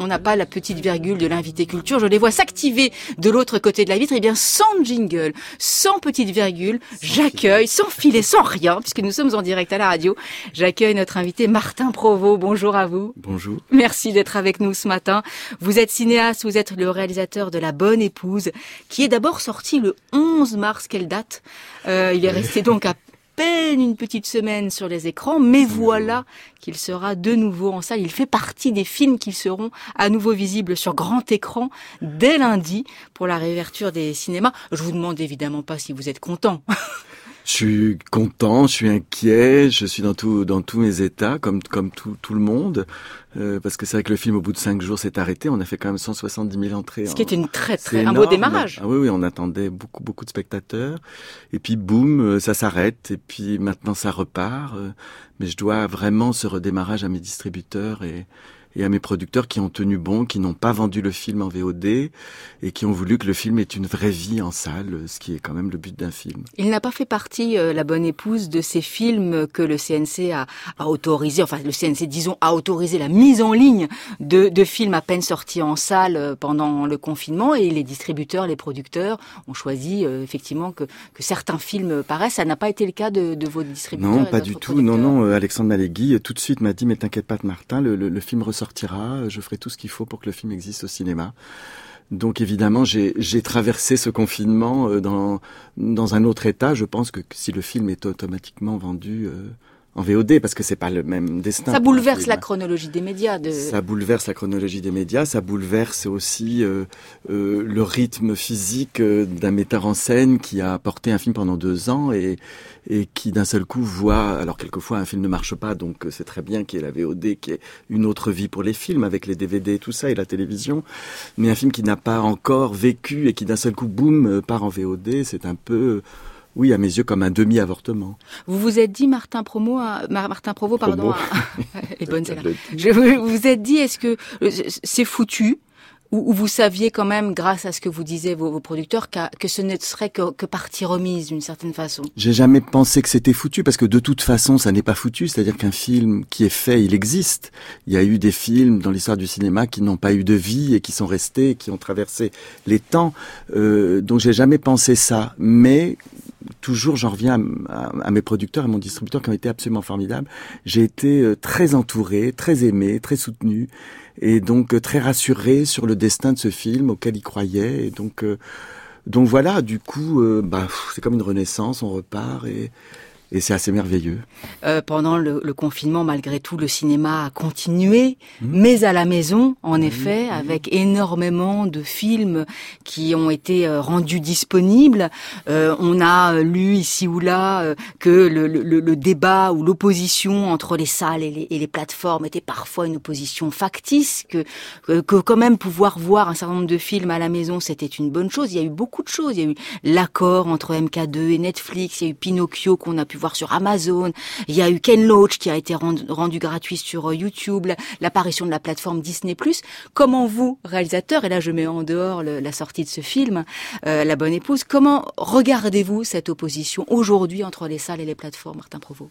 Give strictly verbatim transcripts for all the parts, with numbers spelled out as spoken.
on n'a pas la petite virgule de l'invité culture. Je les vois s'activer de l'autre côté de la vitre. Eh bien, sans jingle, sans petite virgule, j'accueille, sans filet, sans rien, puisque nous sommes en direct à la radio, j'accueille notre invité Martin Provost. Bonjour à vous. Bonjour. Merci d'être avec nous ce matin. Vous êtes cinéaste, vous êtes le réalisateur de La Bonne Épouse, qui est d'abord sorti le onze mars. Quelle date? euh, Il est resté donc à peine une petite semaine sur les écrans, mais voilà qu'il sera de nouveau en salle. Il fait partie des films qui seront à nouveau visibles sur grand écran dès lundi pour la réouverture des cinémas. Je vous demande évidemment pas si vous êtes content. Je suis content, je suis inquiet, je suis dans tout dans tous mes états, comme comme tout tout le monde, euh, parce que c'est vrai que le film au bout de cinq jours s'est arrêté. On a fait quand même cent soixante-dix mille entrées. Ce qui est une très très c'est un énorme. beau démarrage. Ah oui oui, on attendait beaucoup beaucoup de spectateurs, et puis boum, ça s'arrête, et puis maintenant ça repart. Mais je dois vraiment ce redémarrage à mes distributeurs et et à mes producteurs qui ont tenu bon, qui n'ont pas vendu le film en V O D et qui ont voulu que le film ait une vraie vie en salle, ce qui est quand même le but d'un film. Il n'a pas fait partie, euh, La Bonne Épouse, de ces films que le C N C a, a autorisé, enfin le C N C, disons, a autorisé la mise en ligne de, de films à peine sortis en salle pendant le confinement, et les distributeurs, les producteurs ont choisi euh, effectivement que, que certains films paraissent. Ça n'a pas été le cas de, de vos distributeurs? Non, pas du tout. Non, non. Alexandre Malegui tout de suite m'a dit, mais t'inquiète pas, Martin, le, le, le film ressort. Je ferai tout ce qu'il faut pour que le film existe au cinéma. Donc évidemment, j'ai, j'ai traversé ce confinement dans, dans un autre état. Je pense que si le film est automatiquement vendu euh, en V O D, parce que c'est pas le même destin. Ça bouleverse la chronologie des médias. De... Ça bouleverse la chronologie des médias, ça bouleverse aussi euh, euh, le rythme physique euh, d'un metteur en scène qui a porté un film pendant deux ans et, et qui d'un seul coup voit, alors quelquefois un film ne marche pas, donc c'est très bien qu'il y ait la V O D, qu'il y ait une autre vie pour les films avec les D V D et tout ça et la télévision, mais un film qui n'a pas encore vécu et qui d'un seul coup, boum, part en V O D, c'est un peu... Oui, à mes yeux, comme un demi-avortement. Vous vous êtes dit, Martin Promo, à, Martin Provost, pardon, à, et bonne celle-là. Je vous vous êtes dit, est-ce que c'est foutu, ou, ou vous saviez quand même, grâce à ce que vous disaient vos, vos producteurs, que ce ne serait que, que partie remise d'une certaine façon? J'ai jamais pensé que c'était foutu, parce que de toute façon, ça n'est pas foutu. C'est-à-dire qu'un film qui est fait, il existe. Il y a eu des films dans l'histoire du cinéma qui n'ont pas eu de vie et qui sont restés, qui ont traversé les temps. Euh, donc j'ai jamais pensé ça, mais toujours, j'en reviens à, à, à mes producteurs, à mon distributeur qui ont été absolument formidables. J'ai été euh, très entouré, très aimé, très soutenu, et donc euh, très rassuré sur le destin de ce film auquel il croyait. Et donc, euh, donc voilà, du coup, euh, bah, c'est comme une renaissance, on repart et... Et c'est assez merveilleux. Euh, pendant le, le confinement, malgré tout, le cinéma a continué, mmh. mais à la maison, en mmh. effet, mmh. avec énormément de films qui ont été euh, rendus disponibles. Euh, on a lu ici ou là euh, que le, le, le débat ou l'opposition entre les salles et les, et les plateformes était parfois une opposition factice, que, que, que quand même pouvoir voir un certain nombre de films à la maison, c'était une bonne chose. Il y a eu beaucoup de choses. Il y a eu l'accord entre M K deux et Netflix, il y a eu Pinocchio qu'on a pu voir sur Amazon, il y a eu Ken Loach qui a été rendu, rendu gratuit sur YouTube, l'apparition de la plateforme Disney plus. Comment vous, réalisateur, et là je mets en dehors le, la sortie de ce film, euh, La Bonne Épouse, comment regardez-vous cette opposition aujourd'hui entre les salles et les plateformes, Martin Provost?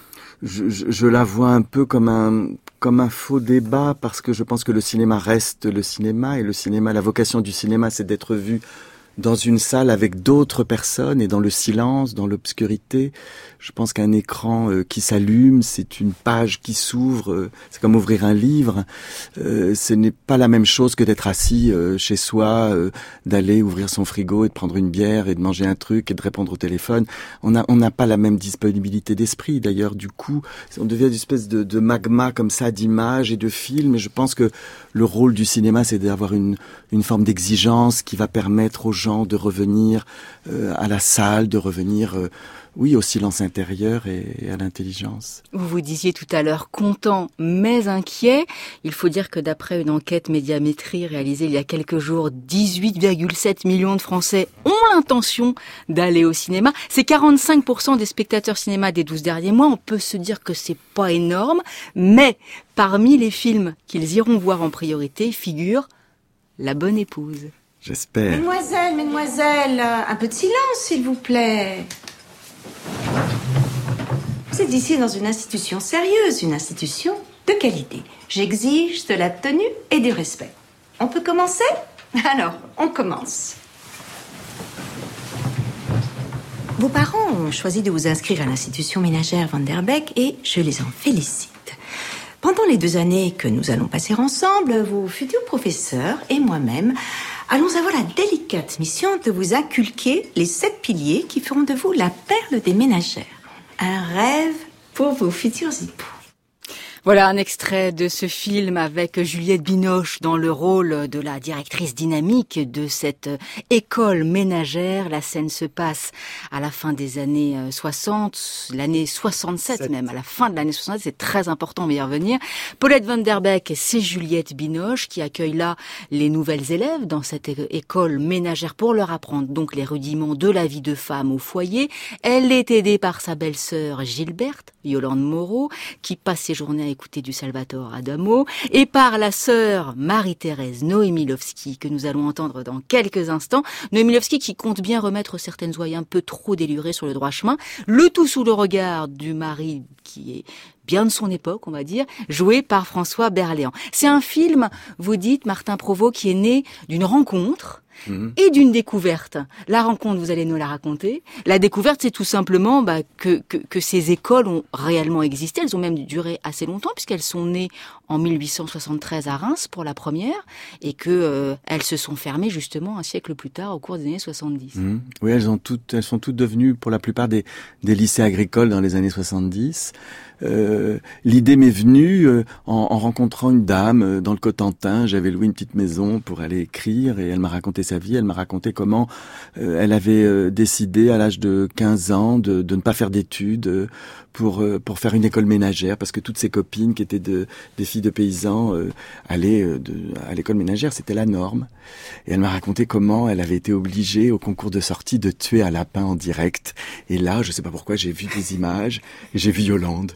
Je, je, je la vois un peu comme un comme un faux débat, parce que je pense que le cinéma reste le cinéma, et le cinéma, la vocation du cinéma, c'est d'être vu dans une salle avec d'autres personnes et dans le silence, dans l'obscurité. Je pense qu'un écran euh, qui s'allume, c'est une page qui s'ouvre, euh, c'est comme ouvrir un livre. Euh, ce n'est pas la même chose que d'être assis euh, chez soi, euh, d'aller ouvrir son frigo et de prendre une bière et de manger un truc et de répondre au téléphone. On n'a on n'a pas la même disponibilité d'esprit. D'ailleurs, du coup, on devient une espèce de, de magma comme ça d'images et de films. Et je pense que le rôle du cinéma, c'est d'avoir une, une forme d'exigence qui va permettre aux gens de revenir euh, à la salle, de revenir, euh, oui, au silence intérieur et, et à l'intelligence. Vous vous disiez tout à l'heure content mais inquiet. Il faut dire que d'après une enquête Médiamétrie réalisée il y a quelques jours, dix-huit virgule sept millions de Français ont l'intention d'aller au cinéma. C'est quarante-cinq pour cent des spectateurs cinéma des douze derniers mois. On peut se dire que c'est pas énorme, mais parmi les films qu'ils iront voir en priorité figure La Bonne Épouse. J'espère. Mesdemoiselles, mesdemoiselles, un peu de silence, s'il vous plaît. Vous êtes ici dans une institution sérieuse, une institution de qualité. J'exige de la tenue et du respect. On peut commencer ? Alors, on commence. Vos parents ont choisi de vous inscrire à l'institution ménagère Van der Beek et je les en félicite. Pendant les deux années que nous allons passer ensemble, vos futurs professeurs et moi-même allons avoir la délicate mission de vous inculquer les sept piliers qui feront de vous la perle des ménagères. Un rêve pour vos futurs époux. Voilà un extrait de ce film avec Juliette Binoche dans le rôle de la directrice dynamique de cette école ménagère. La scène se passe à la fin des années soixante, l'année soixante-sept Sept. Même, à la fin de l'année soixante-sept, c'est très important, on va y revenir. Paulette Van der Beek, c'est Juliette Binoche qui accueille là les nouvelles élèves dans cette école ménagère pour leur apprendre donc les rudiments de la vie de femme au foyer. Elle est aidée par sa belle-sœur Gilberte, Yolande Moreau, qui passe ses journées à écouter du Salvatore Adamo, et par la sœur Marie-Thérèse Noémilovski, que nous allons entendre dans quelques instants. Noémilovski qui compte bien remettre certaines oreilles un peu trop délurées sur le droit chemin, le tout sous le regard du mari qui est bien de son époque, on va dire, joué par François Berléand. C'est un film, vous dites, Martin Provost, qui est né d'une rencontre Mmh. et d'une découverte. La rencontre, vous allez nous la raconter. La découverte, c'est tout simplement bah, que, que, que ces écoles ont réellement existé. Elles ont même duré assez longtemps puisqu'elles sont nées en mille huit cent soixante-treize à Reims pour la première et que euh, elles se sont fermées justement un siècle plus tard au cours des années soixante-dix. Mmh. Oui, elles ont toutes, elles sont toutes devenues pour la plupart des, des lycées agricoles dans les années soixante-dix. Euh, l'idée m'est venue euh, en, en rencontrant une dame euh, dans le Cotentin. J'avais loué une petite maison pour aller écrire et elle m'a raconté sa vie. Elle m'a raconté comment euh, elle avait euh, décidé à l'âge de quinze ans de, de ne pas faire d'études euh, pour euh, pour faire une école ménagère parce que toutes ses copines qui étaient de, des filles de paysans euh, allaient euh, de, à l'école ménagère, c'était la norme. Et elle m'a raconté comment elle avait été obligée au concours de sortie de tuer un lapin en direct. Et là, je sais pas pourquoi, j'ai vu des images et j'ai vu Yolande.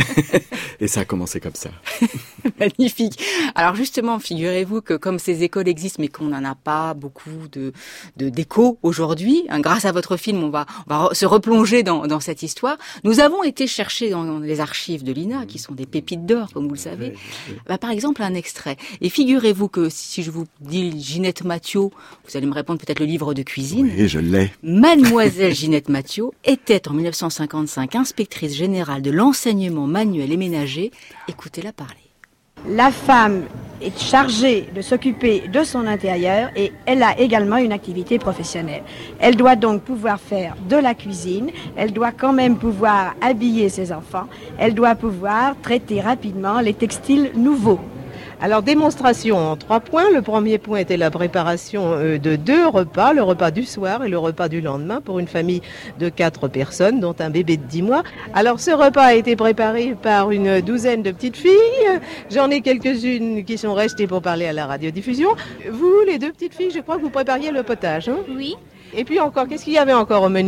Et ça a commencé comme ça. Magnifique. Alors justement, figurez-vous que comme ces écoles existent, mais qu'on n'en a pas beaucoup de, de d'écho aujourd'hui, hein, grâce à votre film, on va, on va se replonger dans, dans cette histoire. Nous avons été chercher dans les archives de l'I N A, qui sont des pépites d'or, comme vous le savez. Oui, oui. Bah, par exemple, un extrait. Et figurez-vous que si je vous dis Ginette Mathieu, vous allez me répondre peut-être le livre de cuisine. Oui, je l'ai. Mademoiselle Ginette Mathieu était en mille neuf cent cinquante-cinq inspectrice générale de l'enseignement manuel et ménager. Écoutez-la parler. La femme est chargée de s'occuper de son intérieur et elle a également une activité professionnelle. Elle doit donc pouvoir faire de la cuisine, elle doit quand même pouvoir habiller ses enfants, elle doit pouvoir traiter rapidement les textiles nouveaux. Alors, démonstration en trois points. Le premier point était la préparation de deux repas, le repas du soir et le repas du lendemain pour une famille de quatre personnes, dont un bébé de dix mois. Alors, ce repas a été préparé par une douzaine de petites filles. J'en ai quelques-unes qui sont restées pour parler à la radiodiffusion. Vous, les deux petites filles, je crois que vous prépariez le potage, hein ? Oui. Et puis encore, qu'est-ce qu'il y avait encore au menu ?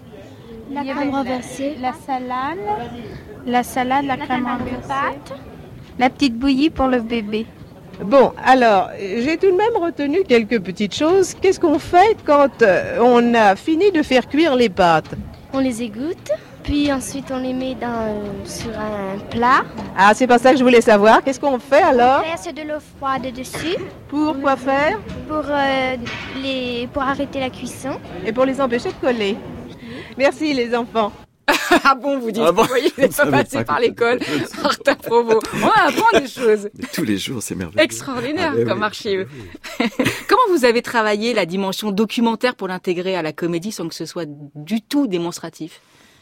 La crème renversée, la salade, la salade, la, la crème renversée. La petite bouillie pour le bébé. Bon, alors, j'ai tout de même retenu quelques petites choses. Qu'est-ce qu'on fait quand on a fini de faire cuire les pâtes ? On les égoutte, puis ensuite on les met dans, euh, sur un plat. Ah, c'est pas ça que je voulais savoir. Qu'est-ce qu'on fait alors ? On verse de l'eau froide dessus. Pour quoi faire ? Pour, euh, les, pour arrêter la cuisson. Et pour les empêcher de coller. Merci les enfants. Ah bon, vous dites, ah bon, vous voyez, vous n'êtes pas passé par l'école, Martin Provost. On apprend des choses. Mais tous les jours, c'est merveilleux. Extraordinaire ah, comme oui. archive. Comment vous avez travaillé la dimension documentaire pour l'intégrer à la comédie sans que ce soit du tout démonstratif ?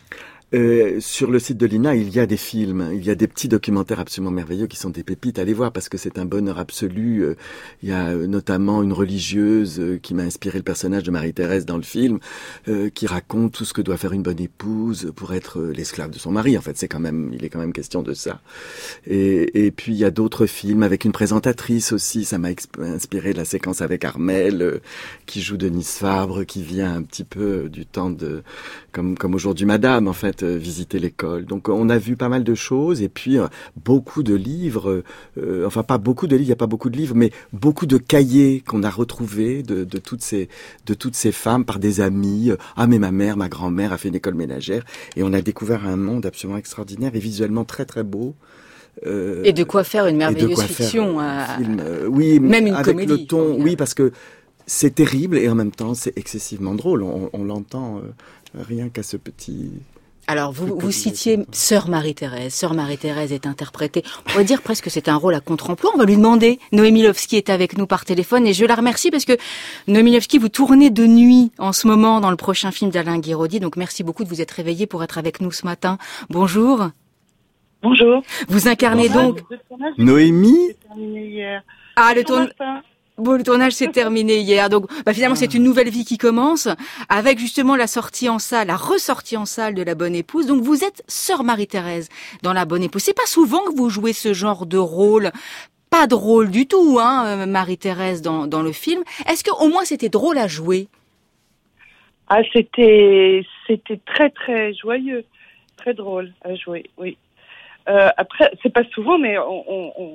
Euh, sur le site de l'I N A, il y a des films, il y a des petits documentaires absolument merveilleux qui sont des pépites. Allez voir parce que c'est un bonheur absolu. Euh, il y a euh, notamment une religieuse euh, qui m'a inspiré le personnage de Marie-Thérèse dans le film, euh, qui raconte tout ce que doit faire une bonne épouse pour être euh, l'esclave de son mari. En fait, c'est quand même, il est quand même question de ça. Et, et puis il y a d'autres films avec une présentatrice aussi. Ça m'a exp- inspiré la séquence avec Armelle euh, qui joue Denise Fabre, qui vient un petit peu du temps de, comme comme aujourd'hui Madame en fait. Visiter l'école. Donc on a vu pas mal de choses et puis euh, beaucoup de livres, euh, enfin pas beaucoup de livres, il n'y a pas beaucoup de livres, mais beaucoup de cahiers qu'on a retrouvés de, de toutes ces de toutes ces femmes par des amis. Ah mais ma mère, ma grand-mère a fait une école ménagère et on a découvert un monde absolument extraordinaire et visuellement très très beau. Euh, et de quoi faire une merveilleuse fiction. À, film, euh, oui, même une avec comédie. Le ton, oui, parce que c'est terrible et en même temps c'est excessivement drôle. On, on l'entend euh, rien qu'à ce petit... Alors, vous, vous citiez Sœur Marie-Thérèse. Sœur Marie-Thérèse est interprétée, on pourrait dire presque que c'est un rôle à contre-emploi. On va lui demander. Noémie Lovski est avec nous par téléphone et je la remercie parce que Noémie Lovski, vous tournez de nuit en ce moment dans le prochain film d'Alain Guiraudy. Donc, merci beaucoup de vous être réveillée pour être avec nous ce matin. Bonjour. Bonjour. Vous incarnez Bonjour. donc... Noémie hier. Ah, le tournage... Bon, le tournage s'est terminé hier, donc bah, finalement c'est une nouvelle vie qui commence avec justement la sortie en salle, la ressortie en salle de La Bonne Épouse. Donc vous êtes Sœur Marie-Thérèse dans La Bonne Épouse. C'est pas souvent que vous jouez ce genre de rôle, pas drôle du tout, hein, Marie-Thérèse dans, dans le film. Est-ce que au moins c'était drôle à jouer? Ah, c'était c'était très très joyeux, très drôle à jouer, oui. Euh, après, c'est pas souvent, mais on, on, on...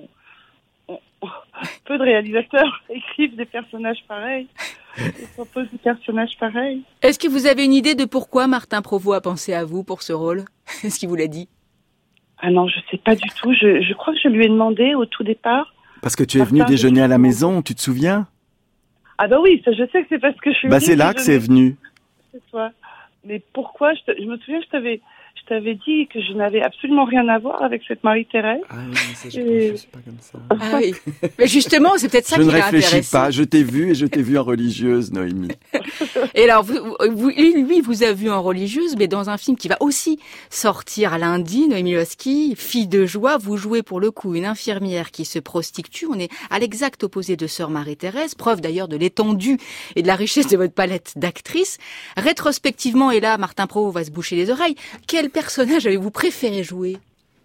peu de réalisateurs écrivent des personnages pareils, ils proposent des personnages pareils. Est-ce que vous avez une idée de pourquoi Martin Provost a pensé à vous pour ce rôle? Est-ce qu'il vous l'a dit? Ah non, je sais pas du tout. Je, je crois que je lui ai demandé au tout départ. Parce que tu es venu déjeuner à la maison, tu te souviens? Ah bah oui, ça je sais que c'est parce que je suis Bah c'est là que c'est venu. C'est toi. Mais pourquoi je, te, je me souviens, je t'avais... Je t'avais dit que je n'avais absolument rien à voir avec cette Marie-Thérèse. Ah oui, mais ça, je et... ne suis pas comme ça. Ah oui. Mais justement, c'est peut-être ça je qui l'a intéressé. Je ne réfléchis pas. Je t'ai vu et je t'ai vu en religieuse, Noémie. Et alors, vous, vous, lui, vous a vu en religieuse, mais dans un film qui va aussi sortir lundi, Noémie Lovski, Fille de joie, vous jouez pour le coup une infirmière qui se prostitue. On est à l'exact opposé de Sœur Marie-Thérèse, preuve d'ailleurs de l'étendue et de la richesse de votre palette d'actrices. Rétrospectivement, et là, Martin Provost va se boucher les oreilles, quel personnage avez-vous préféré jouer?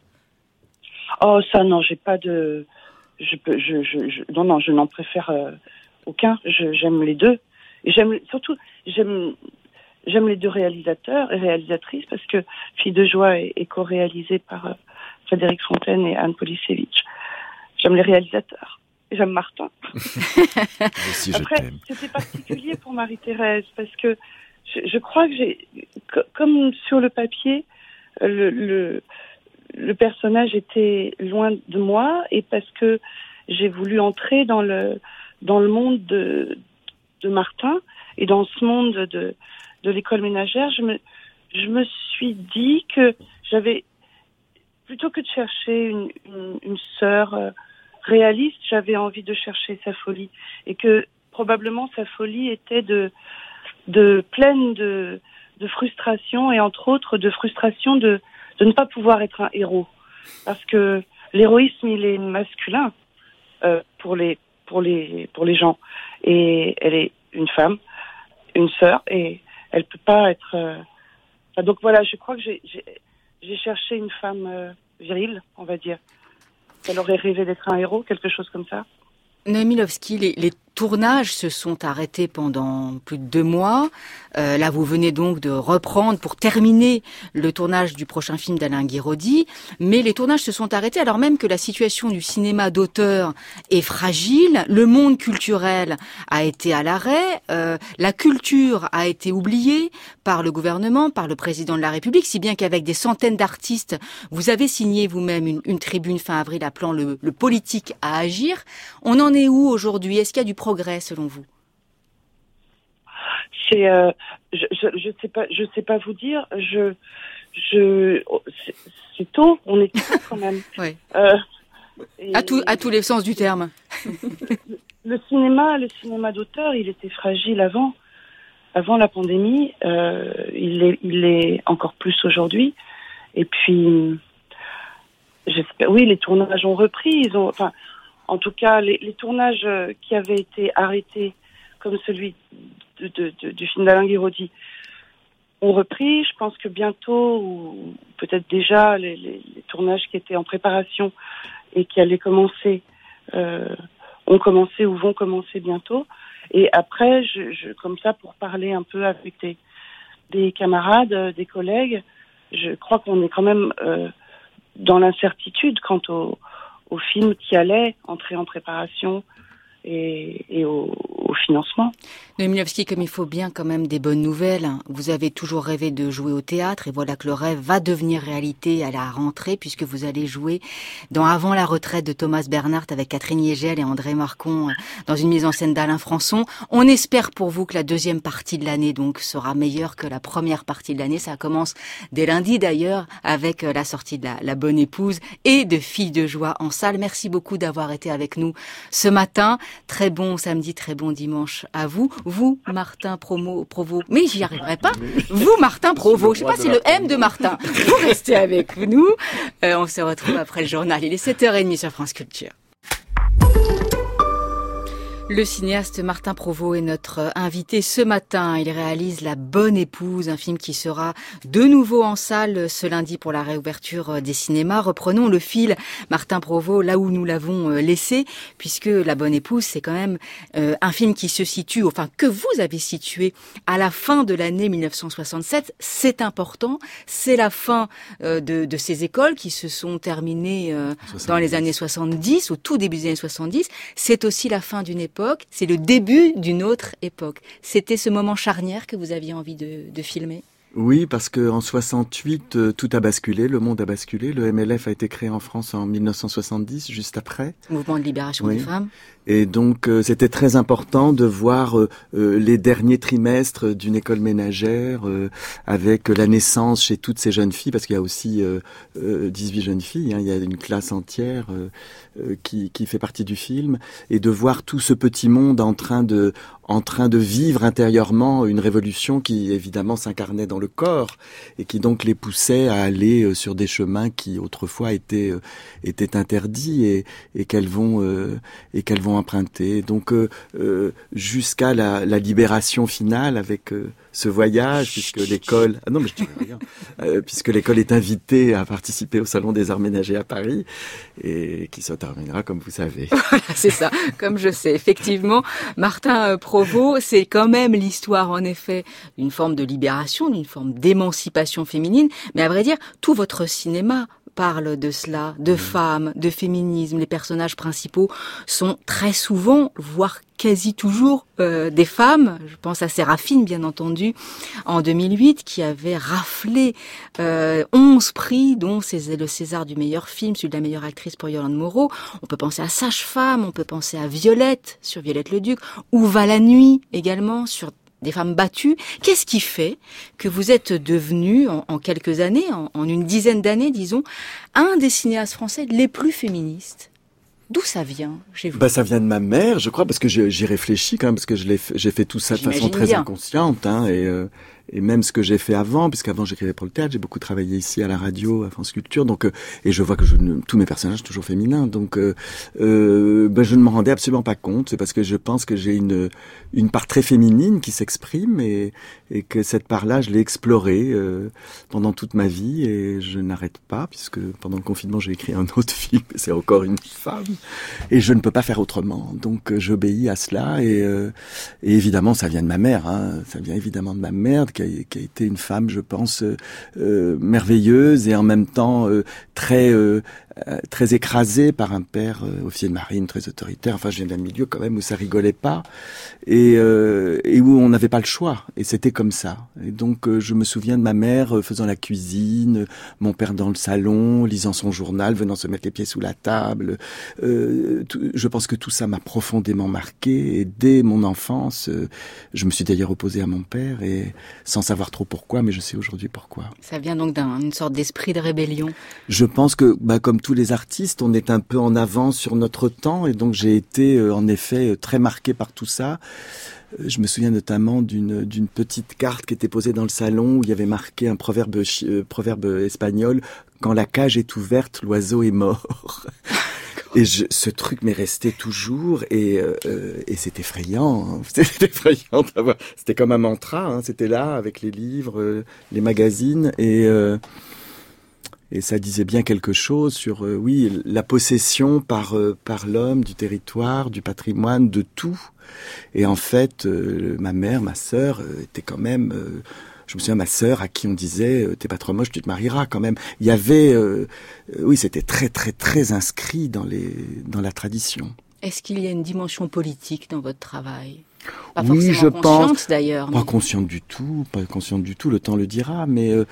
Oh, ça, non, j'ai pas de... Je peux, je, je, je... Non, non, je n'en préfère euh, aucun. Je, j'aime les deux. Et j'aime, surtout, j'aime, j'aime les deux réalisateurs et réalisatrices parce que Fille de joie est, est co-réalisée par euh, Frédéric Fontaine et Anne Polisevich. J'aime les réalisateurs. Et j'aime Martin. Aussi, Après, je t'aime. C'était particulier pour Marie-Thérèse parce que je, je crois que j'ai, comme sur le papier, le, le, le personnage était loin de moi et parce que j'ai voulu entrer dans le, dans le monde de, de Martin et dans ce monde de, de l'école ménagère, je me, je me suis dit que j'avais, plutôt que de chercher une, une, une sœur euh, réaliste, j'avais envie de chercher sa folie et que probablement sa folie était de, de pleine de, de frustration et entre autres de frustration de, de ne pas pouvoir être un héros parce que l'héroïsme il est masculin euh, pour les pour les pour les gens et elle est une femme, une sœur et elle peut pas être euh... enfin, donc voilà, je crois que j'ai j'ai, j'ai cherché une femme euh, virile, on va dire. Elle aurait rêvé d'être un héros, quelque chose comme ça. Noémie Lovski, les, les tournages se sont arrêtés pendant plus de deux mois. Euh, là, vous venez donc de reprendre pour terminer le tournage du prochain film d'Alain Guiraudy. Mais les tournages se sont arrêtés alors même que la situation du cinéma d'auteur est fragile. Le monde culturel a été à l'arrêt. Euh, la culture a été oubliée par le gouvernement, par le président de la République, si bien qu'avec des centaines d'artistes, vous avez signé vous-même une, une tribune fin avril appelant le, le politique à agir. On en est où aujourd'hui? Est-ce qu'il y a du progrès selon vous? C'est, euh, je, je, je sais pas, je sais pas vous dire. Je, je, c'est, c'est tôt. On est tôt quand même. Oui. Euh, à tout, à tous les sens du terme. Le cinéma, le cinéma d'auteur, il était fragile avant, avant la pandémie. Euh, il est, il est encore plus aujourd'hui. Et puis, j'espère. Oui, les tournages ont repris. Ils ont, enfin. En tout cas, les, les tournages qui avaient été arrêtés, comme celui de, de, de, du film d'Alain Guiraudy, ont repris. Je pense que bientôt, ou peut-être déjà, les, les, les tournages qui étaient en préparation et qui allaient commencer, euh, ont commencé ou vont commencer bientôt. Et après, je, je, comme ça, pour parler un peu avec des, des camarades, des collègues, je crois qu'on est quand même euh, dans l'incertitude quant au au film qui allait entrer en préparation et, et aux, au financement. Milovski, comme il faut bien quand même des bonnes nouvelles, vous avez toujours rêvé de jouer au théâtre et voilà que le rêve va devenir réalité à la rentrée puisque vous allez jouer dans Avant la retraite de Thomas Bernhardt avec Catherine Yegel et André Marcon dans une mise en scène d'Alain Françon. On espère pour vous que la deuxième partie de l'année donc sera meilleure que la première partie de l'année. Ça commence dès lundi d'ailleurs avec la sortie de la, la Bonne Épouse et de Filles de joie en salle. Merci beaucoup d'avoir été avec nous ce matin. Très bon samedi, très bon dimanche à vous. Vous, Martin Promo, Provo, mais j'y arriverai pas. Vous, Martin Provo, je sais pas si c'est le M de Martin. Vous restez avec nous. Euh, on se retrouve après le journal. Il est sept heures trente sur France Culture. Le cinéaste Martin Provo est notre invité ce matin. Il réalise La Bonne Épouse, un film qui sera de nouveau en salle ce lundi pour la réouverture des cinémas. Reprenons le fil, Martin Provo, là où nous l'avons laissé, puisque La Bonne Épouse, c'est quand même euh, un film qui se situe, enfin que vous avez situé à la fin de l'année mille neuf cent soixante-sept. C'est important, c'est la fin euh, de, de ces écoles qui se sont terminées euh, dans les années soixante-dix, au tout début des années soixante-dix. C'est aussi la fin d'une époque. C'est le début d'une autre époque. C'était ce moment charnière que vous aviez envie de, de filmer ? Oui, parce que en soixante-huit, euh, tout a basculé, le monde a basculé. Le M L F a été créé en France en mille neuf cent soixante-dix, juste après. Mouvement de libération oui. des femmes. Et donc, euh, c'était très important de voir euh, euh, les derniers trimestres d'une école ménagère euh, avec la naissance chez toutes ces jeunes filles, parce qu'il y a aussi euh, euh, dix-huit jeunes filles, hein, il y a une classe entière euh, euh, qui, qui fait partie du film, et de voir tout ce petit monde en train de en train de vivre intérieurement une révolution qui évidemment s'incarnait dans le corps et qui donc les poussait à aller euh, sur des chemins qui autrefois étaient euh, étaient interdits et, et qu'elles vont euh, et qu'elles vont emprunter. Donc euh, euh, jusqu'à la, la libération finale avec euh, ce voyage, puisque l'école ah non mais je dirais rien, euh, puisque l'école est invitée à participer au Salon des Arts Ménagers à Paris et qui se terminera comme vous savez. Voilà, c'est ça, comme je sais. Effectivement, Martin Provo, c'est quand même l'histoire en effet d'une forme de libération, d'une forme d'émancipation féminine, mais à vrai dire, tout votre cinéma parle de cela, de femmes, de féminisme. Les personnages principaux sont très souvent, voire quasi toujours, euh, des femmes. Je pense à Séraphine, bien entendu, en deux mille huit, qui avait raflé euh, onze prix, dont c'est le César du meilleur film, celui de la meilleure actrice pour Yolande Moreau. On peut penser à Sage-Femme, on peut penser à Violette, sur Violette Leduc, Où va la nuit, également, sur des femmes battues. Qu'est-ce qui fait que vous êtes devenu, en, en quelques années, en, en une dizaine d'années, disons, un des cinéastes français les plus féministes ? D'où ça vient chez vous ? Bah, ça vient de ma mère, je crois, parce que je, j'y réfléchis quand même, parce que je l'ai fait, j'ai fait tout ça de J'imagine façon très bien. inconsciente, hein, et, euh, et même ce que j'ai fait avant, puisqu'avant j'écrivais pour le théâtre, j'ai beaucoup travaillé ici à la radio, à France Culture, donc euh, et je vois que je ne, tous mes personnages sont toujours féminins, donc euh, euh, ben, je ne m'en rendais absolument pas compte. C'est parce que je pense que j'ai une une part très féminine qui s'exprime et et que cette part-là, je l'ai explorée euh, pendant toute ma vie et je n'arrête pas, puisque pendant le confinement j'ai écrit un autre film, c'est encore une femme et je ne peux pas faire autrement. Donc euh, j'obéis à cela et, euh, et évidemment ça vient de ma mère, hein, ça vient évidemment de ma mère qui a, qui a été une femme, je pense, euh, euh, merveilleuse et en même temps euh, très euh, euh, très écrasée par un père euh, officier de marine très autoritaire. Enfin, je viens d'un milieu quand même où ça rigolait pas et, euh, et où on n'avait pas le choix et c'était comme ça. Et donc euh, je me souviens de ma mère euh, faisant la cuisine, mon père dans le salon, lisant son journal, venant se mettre les pieds sous la table. Euh, tout, je pense que tout ça m'a profondément marqué et dès mon enfance, euh, je me suis d'ailleurs opposé à mon père et sans savoir trop pourquoi, mais je sais aujourd'hui pourquoi. Ça vient donc d'une sorte d'esprit de rébellion. Je pense que, bah, comme tous les artistes, on est un peu en avance sur notre temps et donc j'ai été euh, en effet très marqué par tout ça. Je me souviens notamment d'une d'une petite carte qui était posée dans le salon où il y avait marqué un proverbe euh, proverbe espagnol: quand la cage est ouverte, l'oiseau est mort. Et je, ce truc m'est resté toujours et euh, et c'est effrayant, hein. C'était effrayant d'avoir. C'était comme un mantra, hein. C'était là avec les livres, euh, les magazines et euh, et ça disait bien quelque chose sur euh, oui la possession par euh, par l'homme du territoire, du patrimoine, de tout. Et en fait, euh, ma mère, ma sœur euh, étaient quand même. Euh, Je me souviens, ma sœur, à qui on disait « T'es pas trop moche, tu te marieras quand même ». Il y avait... Euh, euh, oui, c'était très, très, très inscrit dans, les, dans la tradition. Est-ce qu'il y a une dimension politique dans votre travail ? Pas oui, forcément je consciente pense, d'ailleurs. Pas mais... consciente du tout, pas consciente du tout, le temps le dira, mais euh,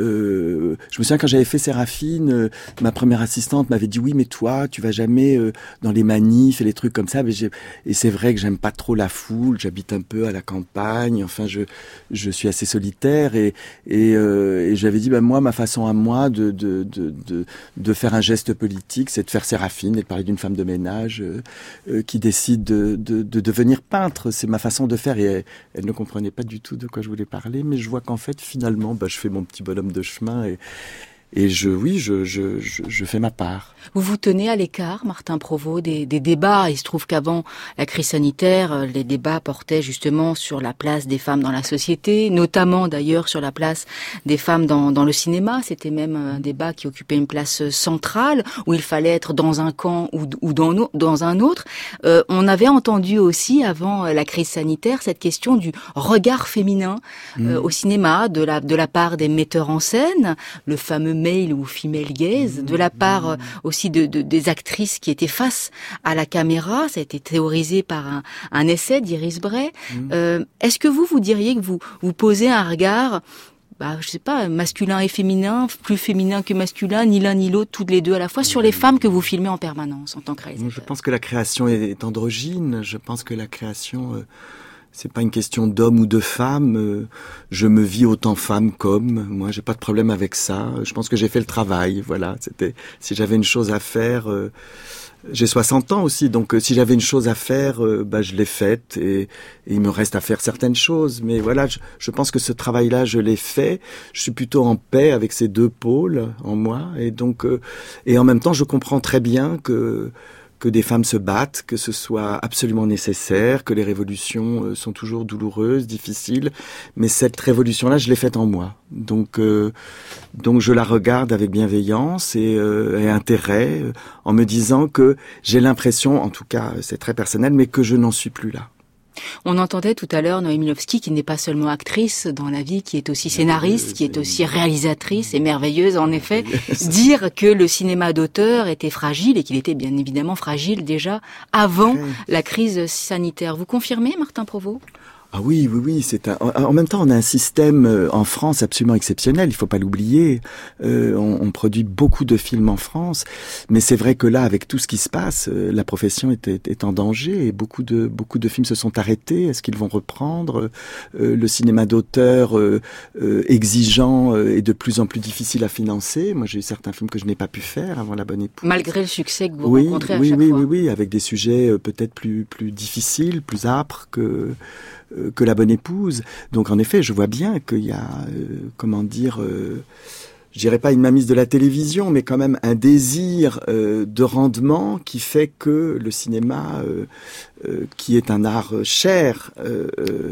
euh, je me souviens quand j'avais fait Séraphine, euh, ma première assistante m'avait dit oui, mais toi, tu vas jamais euh, dans les manifs et les trucs comme ça, mais j'ai... et c'est vrai que j'aime pas trop la foule, j'habite un peu à la campagne, enfin je je suis assez solitaire et et, euh, et j'avais dit bah moi ma façon à moi de de de de, de faire un geste politique, c'est de faire Séraphine et de parler d'une femme de ménage euh, euh, qui décide de, de de devenir peintre, c'est ma façon de faire et elle, elle ne comprenait pas du tout de quoi je voulais parler, mais je vois qu'en fait finalement bah, je fais mon petit bonhomme de chemin et Et je, oui, je, je, je, je fais ma part. Vous vous tenez à l'écart, Martin Provost, des, des débats. Il se trouve qu'avant la crise sanitaire, les débats portaient justement sur la place des femmes dans la société, notamment d'ailleurs sur la place des femmes dans, dans le cinéma. C'était même un débat qui occupait une place centrale, où il fallait être dans un camp ou, ou dans, dans un autre. Euh, on avait entendu aussi, avant la crise sanitaire, cette question du regard féminin euh, mmh. au cinéma, de la, de la part des metteurs en scène, le fameux male ou female gaze, de la part euh, aussi de, de, des actrices qui étaient face à la caméra. Ça a été théorisé par un, un essai d'Iris Bray. Mmh. Euh, est-ce que vous, vous diriez que vous, vous posez un regard, bah, je sais pas, masculin et féminin, plus féminin que masculin, ni l'un ni l'autre, toutes les deux à la fois, sur les femmes que vous filmez en permanence en tant que réalisateur? Je pense que la création est androgyne. Je pense que la création... Euh... C'est pas une question d'homme ou de femme. Je me vis autant femme qu'homme. Moi, j'ai pas de problème avec ça. Je pense que j'ai fait le travail. Voilà. C'était, si j'avais une chose à faire, euh, j'ai soixante ans aussi. Donc, euh, si j'avais une chose à faire, euh, bah, je l'ai faite et, et il me reste à faire certaines choses. Mais voilà, je, je pense que ce travail-là, je l'ai fait. Je suis plutôt en paix avec ces deux pôles en moi. Et donc, euh, et en même temps, je comprends très bien que, que des femmes se battent, que ce soit absolument nécessaire, que les révolutions sont toujours douloureuses, difficiles, mais cette révolution-là, je l'ai faite en moi. Donc, euh, donc je la regarde avec bienveillance et, euh, et intérêt, euh, en me disant que j'ai l'impression, en tout cas c'est très personnel, mais que je n'en suis plus là. On entendait tout à l'heure Noémie Lvovsky, qui n'est pas seulement actrice dans la vie, qui est aussi scénariste, qui est aussi réalisatrice et merveilleuse en effet, dire que le cinéma d'auteur était fragile et qu'il était bien évidemment fragile déjà avant la crise sanitaire. Vous confirmez, Martin Provost ? Ah oui, oui, oui. C'est un... En même temps, on a un système en France absolument exceptionnel. Il faut pas l'oublier. Euh, on, on produit beaucoup de films en France, mais c'est vrai que là, avec tout ce qui se passe, euh, la profession est, est, est en danger et beaucoup de beaucoup de films se sont arrêtés. Est-ce qu'ils vont reprendre ? euh, Le cinéma d'auteur euh, euh, exigeant euh, est de plus en plus difficile à financer. Moi, j'ai eu certains films que je n'ai pas pu faire avant La Bonne Épouse. Malgré le succès que vous oui, rencontrez à oui, chaque oui, fois. Oui, oui, oui, avec des sujets euh, peut-être plus plus difficiles, plus âpres que que La Bonne Épouse. Donc en effet, je vois bien qu'il y a, euh, comment dire, euh, je dirais pas une mainmise de la télévision, mais quand même un désir euh, de rendement qui fait que le cinéma, euh, euh, qui est un art cher, euh,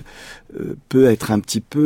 euh, peut être un petit peu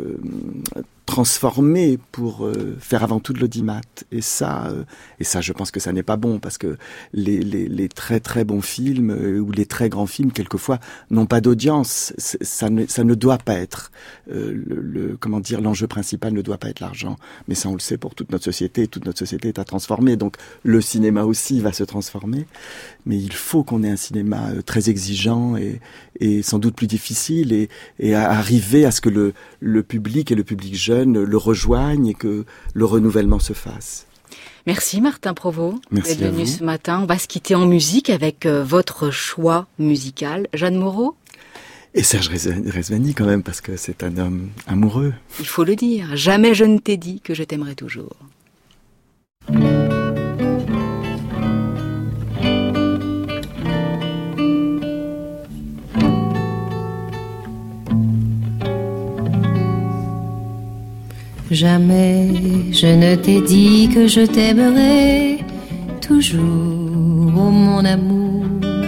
euh, transformé pour euh, faire avant tout de l'audimat. Et ça, euh, et ça, je pense que ça n'est pas bon parce que les, les, les très très bons films euh, ou les très grands films, quelquefois, n'ont pas d'audience. C'est, ça ne, ça ne doit pas être euh, le, le, comment dire, l'enjeu principal ne doit pas être l'argent. Mais ça, on le sait pour toute notre société. Toute notre société est à transformer. Donc, le cinéma aussi va se transformer. Mais il faut qu'on ait un cinéma euh, très exigeant et, et sans doute plus difficile et, et à arriver à ce que le, le public et le public jeune le rejoignent et que le renouvellement se fasse. Merci Martin Provost Merci d'être venu ce matin. On va se quitter en musique avec euh, votre choix musical. Jeanne Moreau ? Et Serge Rezvani quand même, parce que c'est un homme amoureux. Il faut le dire. Jamais je ne t'ai dit que je t'aimerais toujours. Jamais je ne t'ai dit que je t'aimerais toujours, oh mon amour.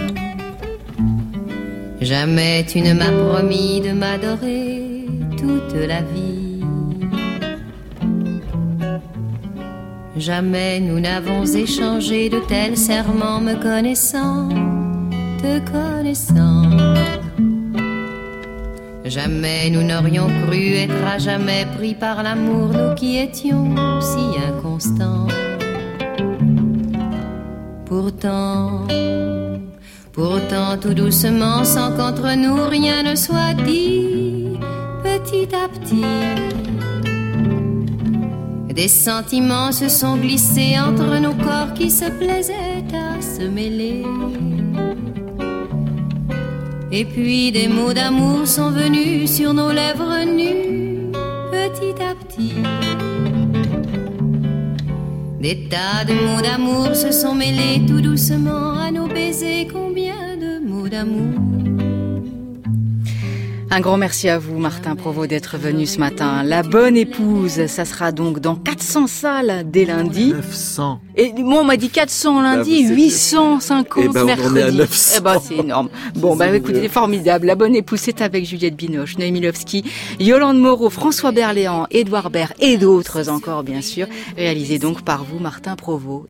Jamais tu ne m'as promis de m'adorer toute la vie. Jamais nous n'avons échangé de tels serments, me connaissant, te connaissant. Jamais nous n'aurions cru être à jamais pris par l'amour, nous qui étions si inconstants. Pourtant, Pourtant tout doucement, sans qu'entre nous rien ne soit dit, petit à petit, des sentiments se sont glissés entre nos corps qui se plaisaient à se mêler. Et puis des mots d'amour sont venus sur nos lèvres nues, petit à petit. Des tas de mots d'amour se sont mêlés tout doucement à nos baisers. Combien de mots d'amour? Un grand merci à vous, Martin Provost, d'être venu ce matin. La bonne épouse, ça sera donc dans quatre cents salles dès lundi. neuf cents. Et moi, on m'a dit quatre cents lundi, bah, huit cent cinquante eh ben, mercredi. on est à neuf cents. Eh ben, c'est énorme. Bon, bah, écoutez, c'est formidable. La bonne épouse, c'est avec Juliette Binoche, Noémie Lovski, Yolande Moreau, François Berléand, Édouard Baird et d'autres encore, bien sûr. Réalisé donc par vous, Martin Provost.